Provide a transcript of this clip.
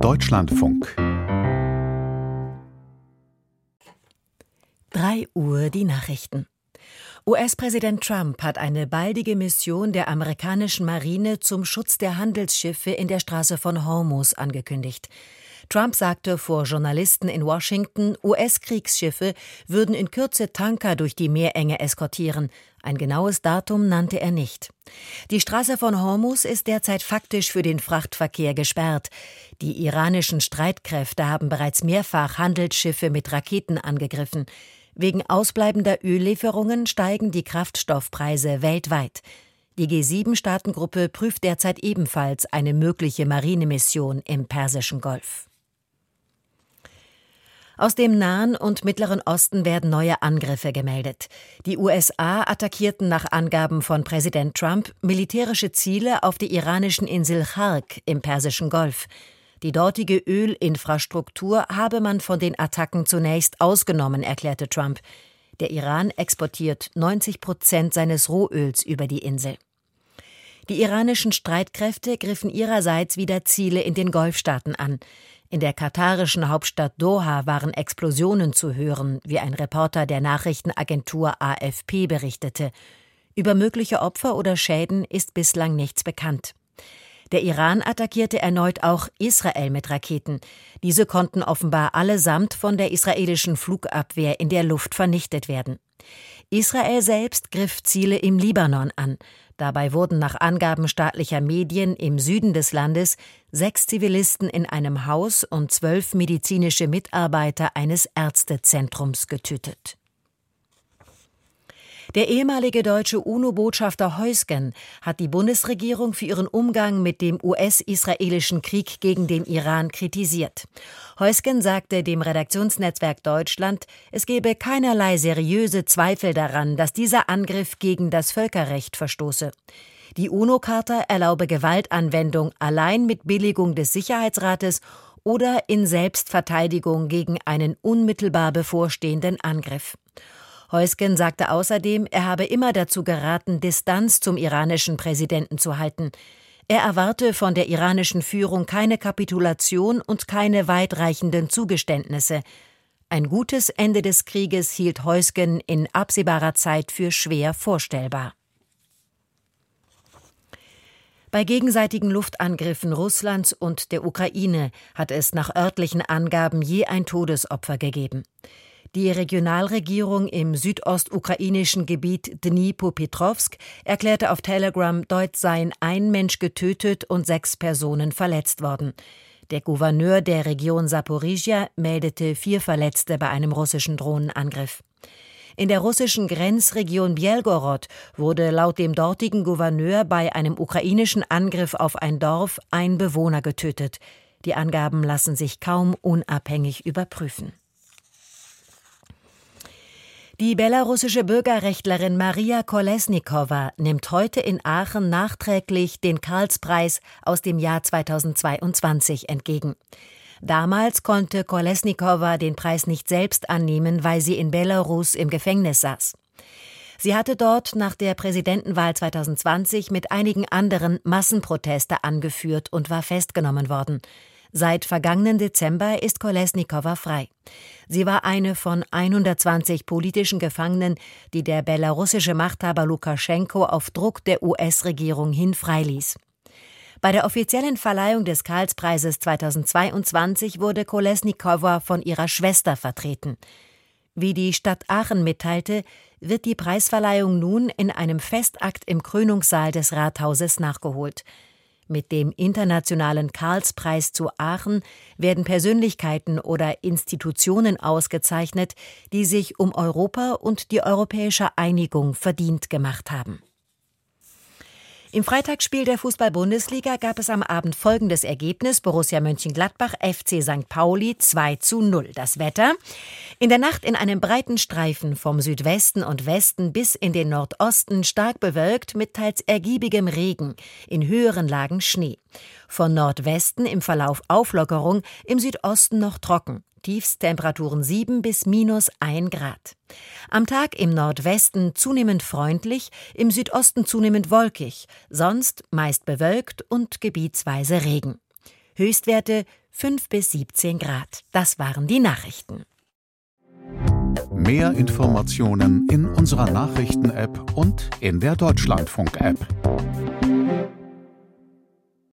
Deutschlandfunk. 3 Uhr die Nachrichten. US-Präsident Trump hat eine baldige Mission der amerikanischen Marine zum Schutz der Handelsschiffe in der Straße von Hormuz angekündigt. Trump sagte vor Journalisten in Washington, US-Kriegsschiffe würden in Kürze Tanker durch die Meerenge eskortieren. Ein genaues Datum nannte er nicht. Die Straße von Hormuz ist derzeit faktisch für den Frachtverkehr gesperrt. Die iranischen Streitkräfte haben bereits mehrfach Handelsschiffe mit Raketen angegriffen. Wegen ausbleibender Öllieferungen steigen die Kraftstoffpreise weltweit. Die G7-Staatengruppe prüft derzeit ebenfalls eine mögliche Marinemission im Persischen Golf. Aus dem Nahen und Mittleren Osten werden neue Angriffe gemeldet. Die USA attackierten nach Angaben von Präsident Trump militärische Ziele auf der iranischen Insel Chark im Persischen Golf. Die dortige Ölinfrastruktur habe man von den Attacken zunächst ausgenommen, erklärte Trump. Der Iran exportiert 90% seines Rohöls über die Insel. Die iranischen Streitkräfte griffen ihrerseits wieder Ziele in den Golfstaaten an. In der katarischen Hauptstadt Doha waren Explosionen zu hören, wie ein Reporter der Nachrichtenagentur AFP berichtete. Über mögliche Opfer oder Schäden ist bislang nichts bekannt. Der Iran attackierte erneut auch Israel mit Raketen. Diese konnten offenbar allesamt von der israelischen Flugabwehr in der Luft vernichtet werden. Israel selbst griff Ziele im Libanon an. Dabei wurden nach Angaben staatlicher Medien im Süden des Landes 6 Zivilisten in einem Haus und 12 medizinische Mitarbeiter eines Ärztezentrums getötet. Der ehemalige deutsche UNO-Botschafter Heusgen hat die Bundesregierung für ihren Umgang mit dem US-israelischen Krieg gegen den Iran kritisiert. Heusgen sagte dem Redaktionsnetzwerk Deutschland, es gebe keinerlei seriöse Zweifel daran, dass dieser Angriff gegen das Völkerrecht verstoße. Die UNO-Charta erlaube Gewaltanwendung allein mit Billigung des Sicherheitsrates oder in Selbstverteidigung gegen einen unmittelbar bevorstehenden Angriff. Heusgen sagte außerdem, er habe immer dazu geraten, Distanz zum iranischen Präsidenten zu halten. Er erwarte von der iranischen Führung keine Kapitulation und keine weitreichenden Zugeständnisse. Ein gutes Ende des Krieges hielt Heusgen in absehbarer Zeit für schwer vorstellbar. Bei gegenseitigen Luftangriffen Russlands und der Ukraine hat es nach örtlichen Angaben je ein Todesopfer gegeben. Die Regionalregierung im südostukrainischen Gebiet Dnipropetrovsk erklärte auf Telegram, dort seien 1 Mensch getötet und 6 Personen verletzt worden. Der Gouverneur der Region Saporizhia meldete 4 Verletzte bei einem russischen Drohnenangriff. In der russischen Grenzregion Belgorod wurde laut dem dortigen Gouverneur bei einem ukrainischen Angriff auf ein Dorf 1 Bewohner getötet. Die Angaben lassen sich kaum unabhängig überprüfen. Die belarussische Bürgerrechtlerin Maria Kolesnikowa nimmt heute in Aachen nachträglich den Karlspreis aus dem Jahr 2022 entgegen. Damals konnte Kolesnikowa den Preis nicht selbst annehmen, weil sie in Belarus im Gefängnis saß. Sie hatte dort nach der Präsidentenwahl 2020 mit einigen anderen Massenproteste angeführt und war festgenommen worden. Seit vergangenen Dezember ist Kolesnikowa frei. Sie war eine von 120 politischen Gefangenen, die der belarussische Machthaber Lukaschenko auf Druck der US-Regierung hin freiließ. Bei der offiziellen Verleihung des Karlspreises 2022 wurde Kolesnikowa von ihrer Schwester vertreten. Wie die Stadt Aachen mitteilte, wird die Preisverleihung nun in einem Festakt im Krönungssaal des Rathauses nachgeholt. Mit dem internationalen Karlspreis zu Aachen werden Persönlichkeiten oder Institutionen ausgezeichnet, die sich um Europa und die europäische Einigung verdient gemacht haben. Im Freitagsspiel der Fußball-Bundesliga gab es am Abend folgendes Ergebnis: Borussia Mönchengladbach, FC St. Pauli 2:0. Das Wetter: in der Nacht in einem breiten Streifen vom Südwesten und Westen bis in den Nordosten stark bewölkt mit teils ergiebigem Regen, in höheren Lagen Schnee. Von Nordwesten im Verlauf Auflockerung, im Südosten noch trocken. Tiefsttemperaturen 7 bis -1 Grad. Am Tag im Nordwesten zunehmend freundlich, im Südosten zunehmend wolkig, sonst meist bewölkt und gebietsweise Regen. Höchstwerte 5 bis 17 Grad. Das waren die Nachrichten. Mehr Informationen in unserer Nachrichten-App und in der Deutschlandfunk-App.